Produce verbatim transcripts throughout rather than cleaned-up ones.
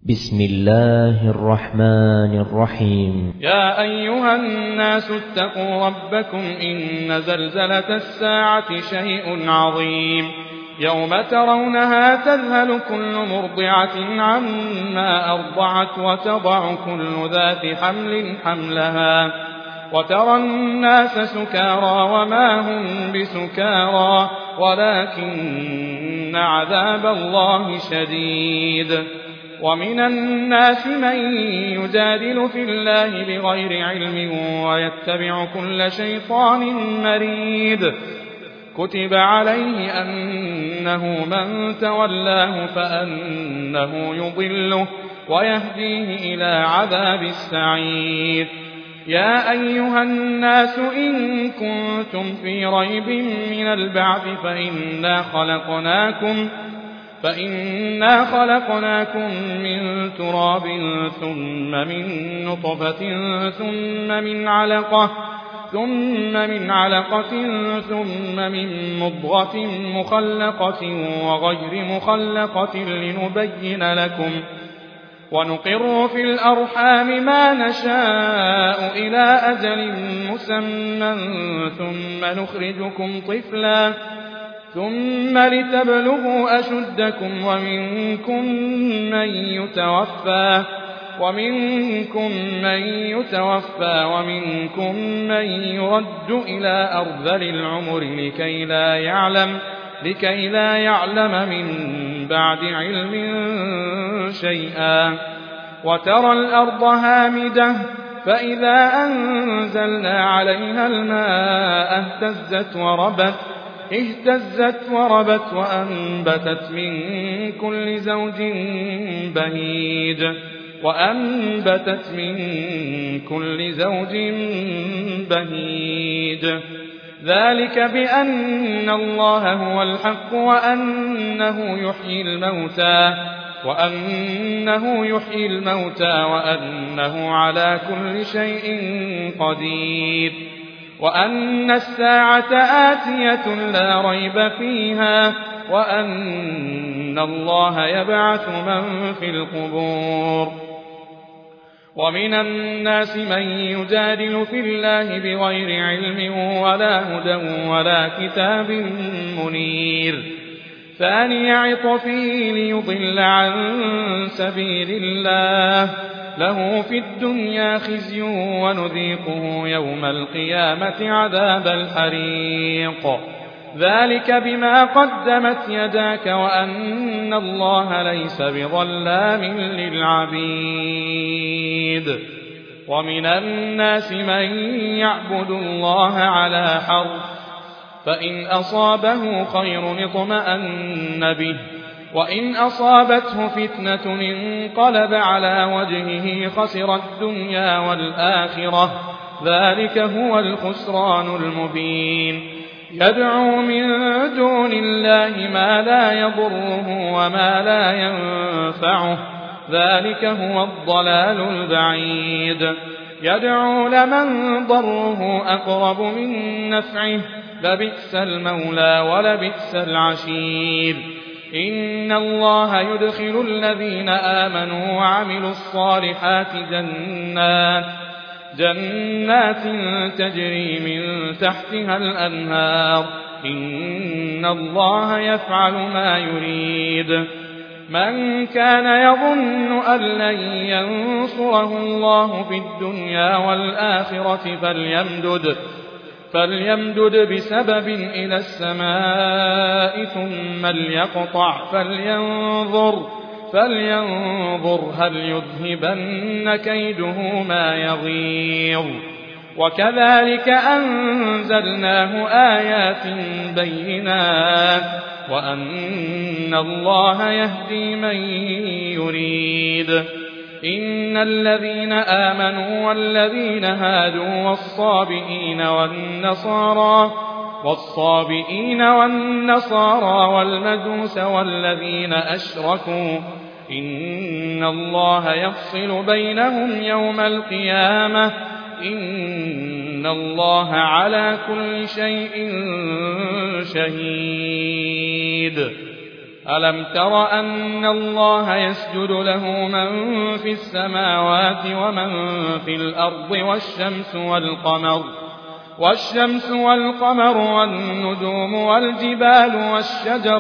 بسم الله الرحمن الرحيم. يا أيها الناس اتقوا ربكم إن زلزلة الساعة شيء عظيم يوم ترونها تذهل كل مرضعة عما أرضعت وتضع كل ذات حمل حملها وترى الناس سكارى وما هم بسكارى ولكن عذاب الله شديد. ومن الناس من يجادل في الله بغير علم ويتبع كل شيطان مريد كتب عليه أنه من تولاه فأنه يضله ويهديه إلى عذاب السعير. يا أيها الناس إن كنتم في ريب من البعث فإنا خلقناكم فإنا خلقناكم من تراب ثم من نطفة ثم من علقة ثم من علقة ثم من مضغة مخلقة وغير مخلقة لنبين لكم ونقر في الأرحام ما نشاء إلى أجل مسمى ثم نخرجكم طفلا ثم لتبلغوا أشدكم ومنكم من يتوفى ومنكم من يتوفى ومنكم من يرد إلى أرذل العمر لكي لا يعلم لكي لا يعلم من بعد علم شيئا. وترى الأرض هامدة فإذا أنزلنا عليها الماء اهتزت وربت اهتزت وربت وأنبتت من كل زوج بهيج وأنبتت من كل زوج بهيج ذلك بأن الله هو الحق وأنه يحيي الموتى وأنه يحيي الموتى وأنه على كل شيء قدير وأن الساعة آتية لا ريب فيها وأن الله يبعث من في القبور. ومن الناس من يجادل في الله بغير علم ولا هدى ولا كتاب منير ثاني عطفه ليضل عن سبيل الله له في الدنيا خزي ونذيقه يوم القيامة عذاب الحريق ذلك بما قدمت يداك وأن الله ليس بظلام للعبيد. ومن الناس من يعبد الله على حرف فإن أصابه خير اطمأن به وإن أصابته فتنة انقلب على وجهه خسر الدنيا والآخرة ذلك هو الخسران المبين. يدعو من دون الله ما لا يضره وما لا ينفعه ذلك هو الضلال البعيد. يدعو لمن ضره أقرب من نفعه لبئس المولى ولبئس العشير. إن الله يدخل الذين آمنوا وعملوا الصالحات جنات جنات تجري من تحتها الأنهار إن الله يفعل ما يريد. من كان يظن أن لن ينصره الله في الدنيا والآخرة فليمدد فليمدد بسبب إلى السماء ثم ليقطع فلينظر فلينظر هل يذهبن كيده ما يغيظ. وكذلك أنزلناه آيات بينات وأن الله يهدي من يريد. إن الذين آمنوا والذين هادوا والصابئين والنصارى والصابئين والنصارى والمجوس والذين أشركوا إن الله يفصل بينهم يوم القيامة إن الله على كل شيء شهيد. ألم تر أن الله يسجد له من في السماوات ومن في الأرض والشمس والقمر والشمس والقمر والنجوم والجبال والشجر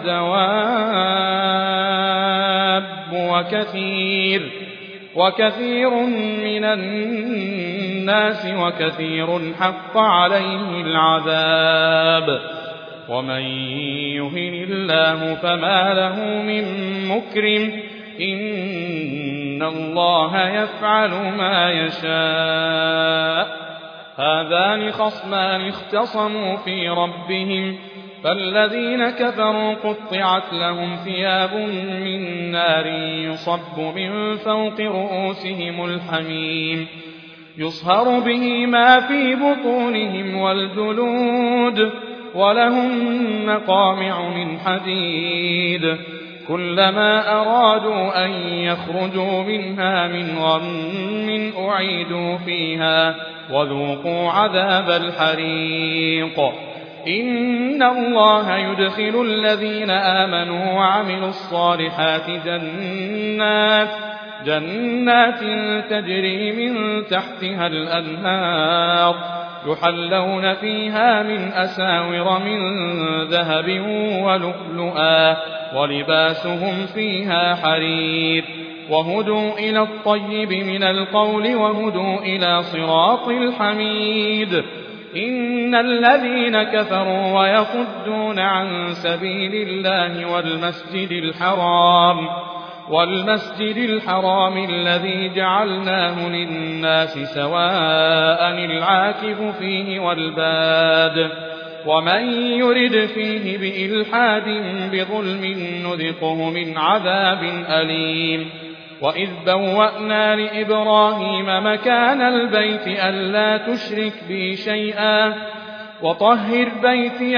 والدواب وكثير وكثير من الناس وكثير حق عليه العذاب ومن يهن الله فما له من مكرم إن الله يفعل ما يشاء هذان خصمان اختصموا في ربهم فالذين كفروا قطعت لهم ثياب من نار يصب من فوق رؤوسهم الحميم يصهر به ما في بطونهم والجلود ولهم مقامع من حديد كلما أرادوا أن يخرجوا منها من غم أعيدوا فيها وذوقوا عذاب الحريق إن الله يدخل الذين آمنوا وعملوا الصالحات جنات جنات تجري من تحتها الأنهار يحلون فيها من أساور من ذهب ولؤلؤا ولباسهم فيها حرير وهدوا إلى الطيب من القول وهدوا إلى صراط الحميد إن الذين كفروا ويصدون عن سبيل الله والمسجد الحرام والمسجد الحرام الذي جعلناه للناس سواء العاكف فيه والباد ومن يرد فيه بإلحاد بظلم نذقه من عذاب أليم وإذ بوأنا لإبراهيم مكان البيت ألا تشرك بي شيئا وطهر بيتي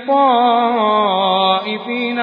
للطائفين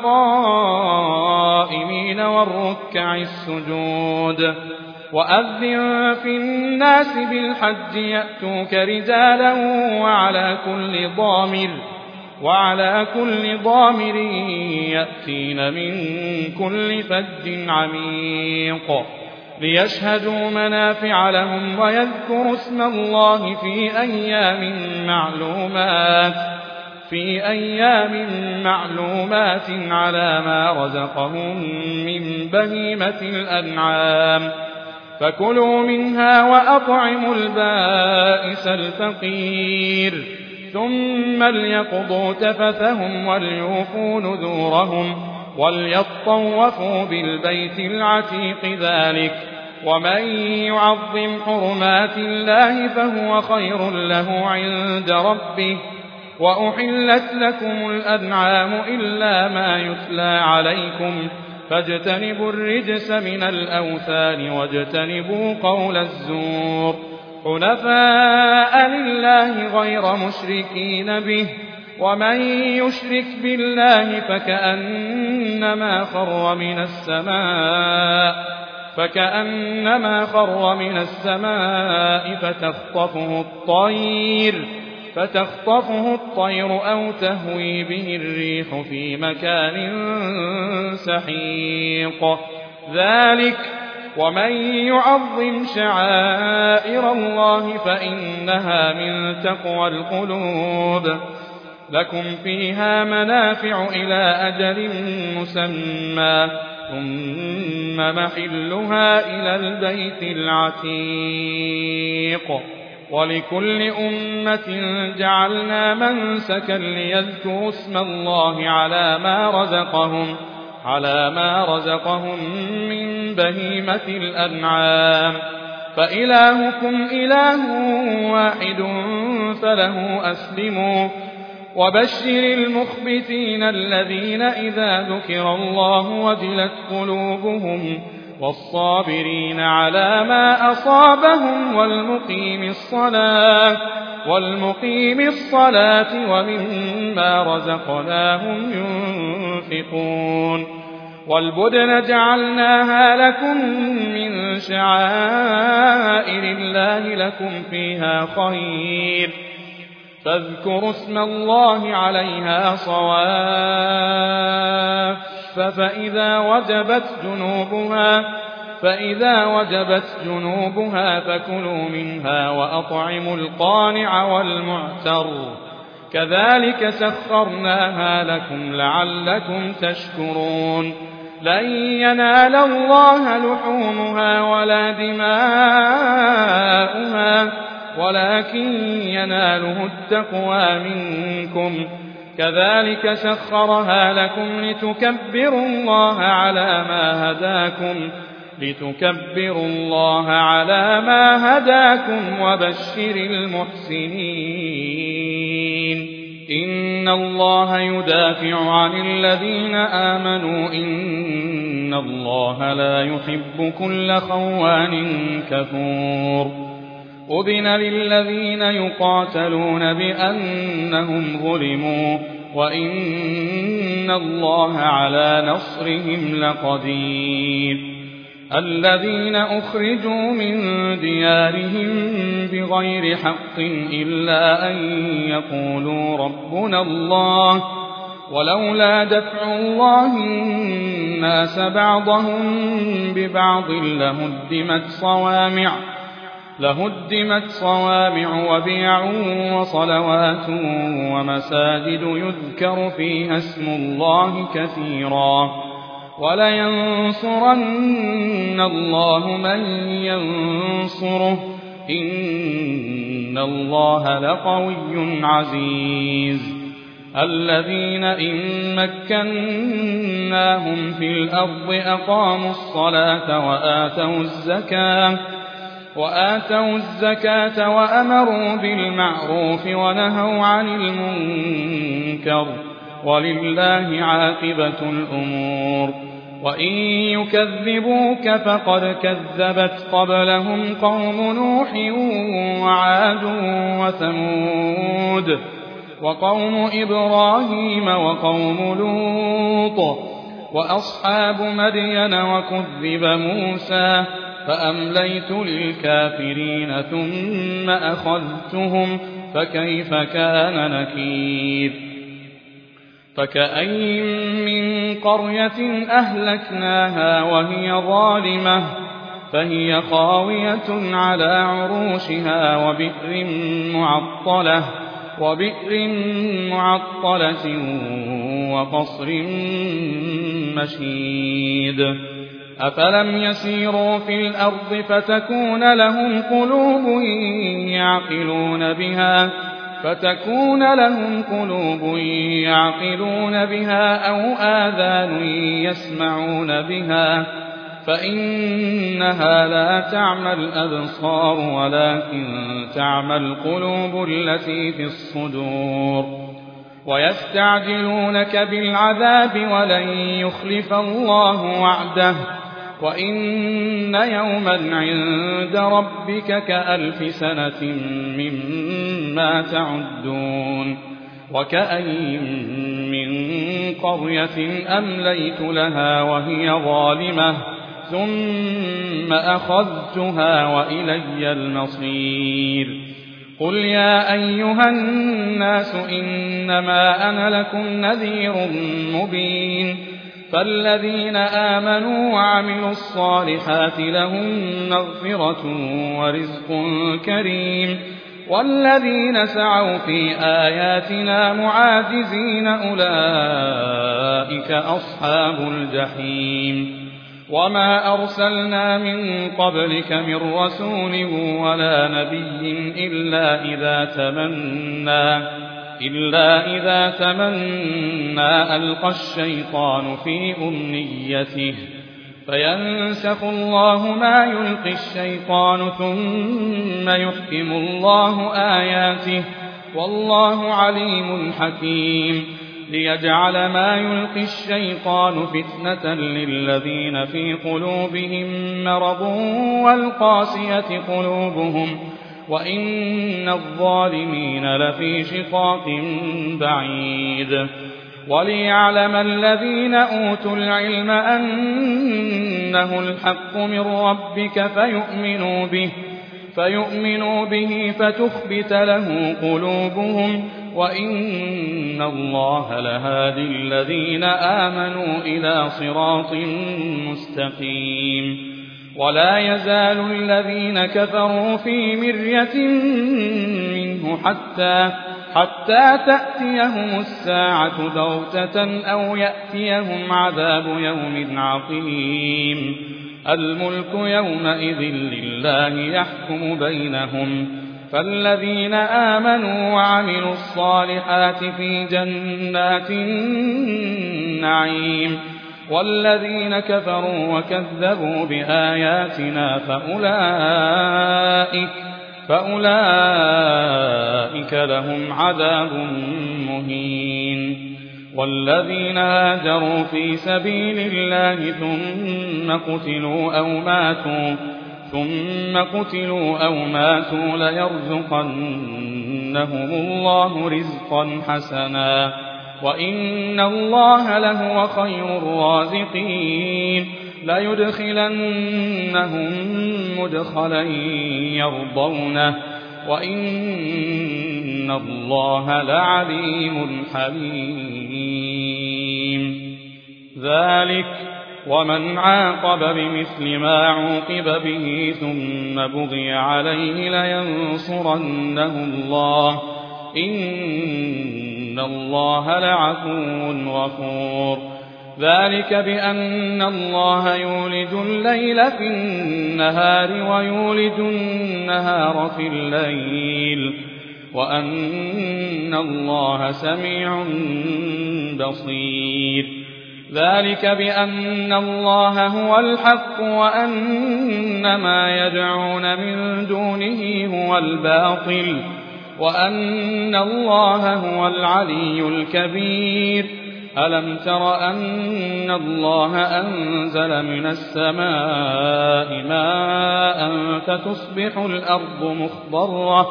والقائمين والركع السجود وأذن في الناس بالحج يأتوك رجالا وعلى كل ضامر وعلى كل ضامر يأتين من كل فج عميق ليشهدوا منافع لهم ويذكروا اسم الله في أيام معلومات في أيام معلومات على ما رزقهم من بهيمة الأنعام فكلوا منها وأطعموا البائس الفقير ثم ليقضوا تفثهم وليوفوا نذورهم وليطوفوا بالبيت العتيق ذلك ومن يعظم حرمات الله فهو خير له عند ربه وأحلت لكم الأنعام إلا ما يتلى عليكم فاجتنبوا الرجس من الأوثان واجتنبوا قول الزور حنفاء لله غير مشركين به ومن يشرك بالله فكأنما خر من السماء فكأنما خر من السماء فتخطفه الطير فتخطفه الطير أو تهوي به الريح في مكان سحيق ذلك ومن يعظم شعائر الله فإنها من تقوى القلوب لكم فيها منافع إلى أجل مسمى ثم محلها إلى البيت العتيق ولكل أمة جعلنا منسكا ليذكروا اسم الله على ما رزقهم على ما رزقهم من بهيمة الأنعام فإلهكم إله واحد فله أسلموا وبشر المخبتين الذين إذا ذكر الله وجلت قلوبهم والصابرين على ما أصابهم والمقيم الصلاة والمقيم الصلاة ومما رزقناهم ينفقون والبدن جعلناها لكم من شعائر الله لكم فيها خير فاذكروا اسم الله عليها صواف فإذا وجبت جنوبها فإذا وجبت جنوبها فكلوا منها وأطعموا القانع والمعتر كذلك سخرناها لكم لعلكم تشكرون لن ينال الله لحومها ولا دماؤها ولكن يناله التقوى منكم كذلك سخرها لكم لتكبروا الله على ما هداكم لتكبروا الله على ما هداكم وبشر المحسنين إن الله يدافع عن الذين آمنوا إن الله لا يحب كل خوان كفور أذن للذين يقاتلون بأنهم ظلموا وإن الله على نصرهم لقدير الذين أخرجوا من ديارهم بغير حق إلا أن يقولوا ربنا الله ولولا دفع الله الناس بعضهم ببعض لهدمت صوامع لهدمت صوامع وبيع وصلوات ومساجد يذكر فيها اسم الله كثيرا ولينصرن الله من ينصره إن الله لقوي عزيز الذين إن مكناهم في الأرض أقاموا الصلاة وآتوا الزكاة وآتوا الزكاة وأمروا بالمعروف ونهوا عن المنكر ولله عاقبة الأمور وإن يكذبوك فقد كذبت قبلهم قوم نوح وعاد وثمود وقوم إبراهيم وقوم لوط وأصحاب مدين وكذب موسى فأمليت للكافرين ثم أخذتهم فكيف كان نكير فكأين من قرية أهلكناها وهي ظالمة فهي خاوية على عروشها وبئر معطلة وبئر معطلة وقصر مشيد أفلم يسيروا في الأرض فتكون لهم قلوب يعقلون بها فتكون لهم قلوب يعقلون بها أو آذان يسمعون بها فإنها لا تعمى الأبصار ولكن تعمى القلوب التي في الصدور ويستعجلونك بالعذاب ولن يخلف الله وعده وإن يوما عند ربك كألف سنة مما تعدون وكأين من قرية أمليت لها وهي ظالمة ثم أخذتها وإلي المصير قل يا أيها الناس إنما أنا لكم نذير مبين فالذين آمنوا وعملوا الصالحات لهم مغفرة ورزق كريم والذين سعوا في آياتنا معاجزين أولئك أصحاب الجحيم وما أرسلنا من قبلك من رسول ولا نبي إلا إذا تمنى إلا إذا تمنى ألقى الشيطان في أمنيته فينسخ الله ما يلقي الشيطان ثم يحكم الله آياته والله عليم حكيم ليجعل ما يلقي الشيطان فتنة للذين في قلوبهم مرض والقاسية قلوبهم وإن الظالمين لفي شقاق بعيد وليعلم الذين أوتوا العلم أنه الحق من ربك فيؤمنوا به فيؤمنوا به فتخبت له قلوبهم وإن الله لهادي الذين آمنوا إلى صراط مستقيم. ولا يزال الذين كفروا في مرية منه حتى حتى تأتيهم الساعة بغتة أو يأتيهم عذاب يوم عقيم. الملك يومئذ لله يحكم بينهم، فالذين آمنوا وعملوا الصالحات في جنات النعيم، والذين كفروا وكذبوا بآياتنا فأولئك, فأولئك لهم عذاب مهين. والذين هاجروا في سبيل الله ثم قتلوا أو ماتوا ثم قتلوا أو ماتوا ليرزقنهم الله رزقا حسنا وإن الله لهو خير الرازقين. ليدخلنهم مدخلا يرضونه وإن الله لعليم حليم. ذلك ومن عاقب بمثل ما عوقب به ثم بغي عليه لينصرنه الله إن الله لعفو غفور. ذلك بأن الله يولج الليل في النهار ويولج النهار في الليل وأن الله سميع بصير. ذلك بأن الله هو الحق وأن ما يدعون من دونه هو الباطل وأن الله هو العلي الكبير. ألم تر أن الله أنزل من السماء ماء فتصبح الأرض مخضرة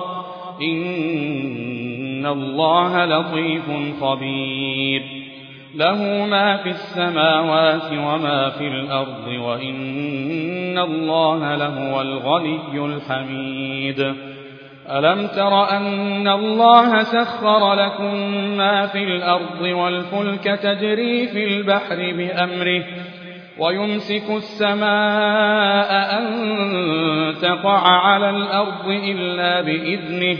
إن الله لطيف خبير. له ما في السماوات وما في الأرض وإن الله لهو الغني الحميد. ألم تر أن الله سخر لكم ما في الأرض والفلك تجري في البحر بأمره ويمسك السماء أن تقع على الأرض إلا بإذنه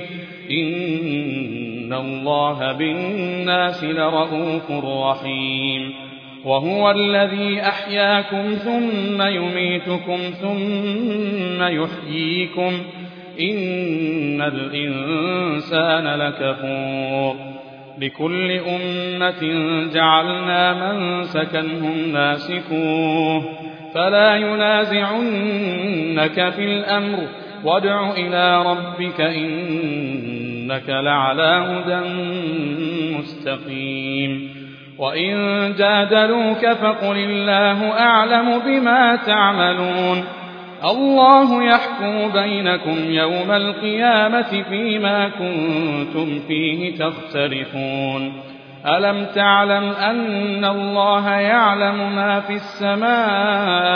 إن الله بالناس لرءوف رحيم. وهو الذي أحياكم ثم يميتكم ثم يحييكم إن الإنسان لكفور. لكل أمة جعلنا منسكا هم ناسكوه فلا ينازعنك في الأمر وادع إلى ربك إنك لعلى هدى مستقيم. وإن جادلوك فقل الله أعلم بما تعملون. الله يحكم بينكم يوم القيامة فيما كنتم فيه تختلفون. ألم تعلم أن الله يعلم ما في السماء